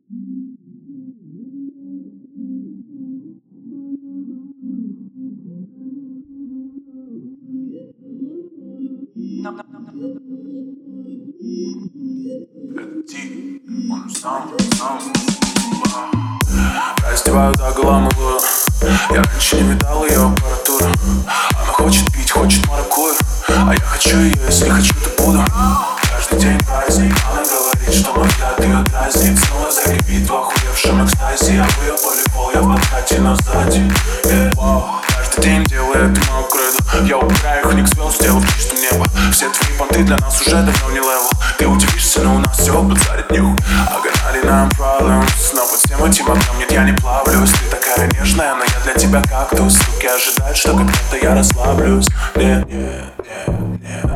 Раздеваю до гола малую. Я раньше не видал ее аппаратуру. Она хочет пить, хочет маракую. А я хочу ее, если хочу, то буду. Каждый день праздник. Она говорит, что мой взгляд ее дразнит. Снова закипит в охуевшем экстазе. Я в ее волейбол, я в подкате, но сзади. Каждый день делаю это мою кредо. Я убираю их ник звезд, сделав чистым небо. Все твои понты для нас уже давно не левел. Ты удивишься, но у нас все базарит нюх. Огонали нам problems, но под всем этим огнем нет, я не плавлюсь. Ты такая нежная, но я для тебя кактус. Суки ожидают, что когда-то я расслаблюсь. Нет, нет, нет, нет, нет.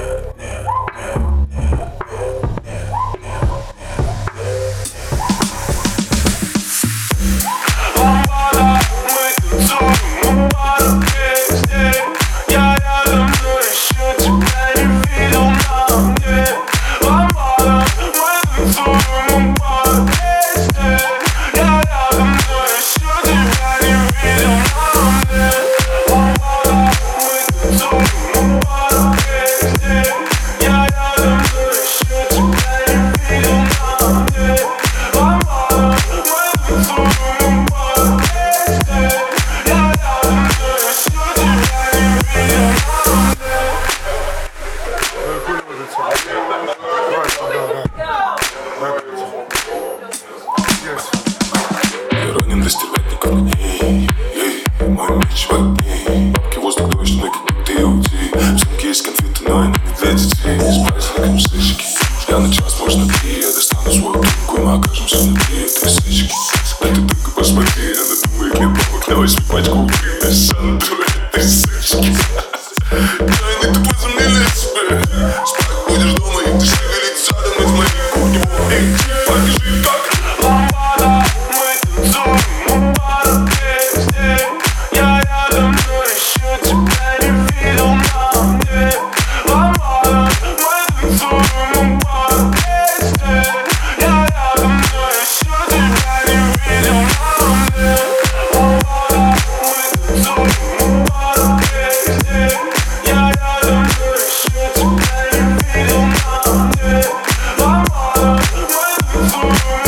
Ранен растервятников на ней. Мой меч в огне. Бабки, воздух, дождь, ноги, ты уйди. В сумке есть конфеты, но они не для детей. С праздником сычки. Я на час, можно три. Я достану свою трубку, и мы окажемся внутри этой сычки. А ты только посмотри, она думает, нет бабок. На 8 пачку убитая Сандру этой сычки. Тайны ты возомнили себе. Спать будешь дома, и ты шевелить задом из моей кухни. Покажи, как лампада. Мы танцуем, пара песни. Я рядом, но еще тебя не видел на мне. Лампада, мы танцуем, пара песни. Я рядом, но еще тебя не видел на мне. Лампада, мы танцуем, пара песни. Я рядом, но еще тебя не видел на мне. Лампада, мы танцуем.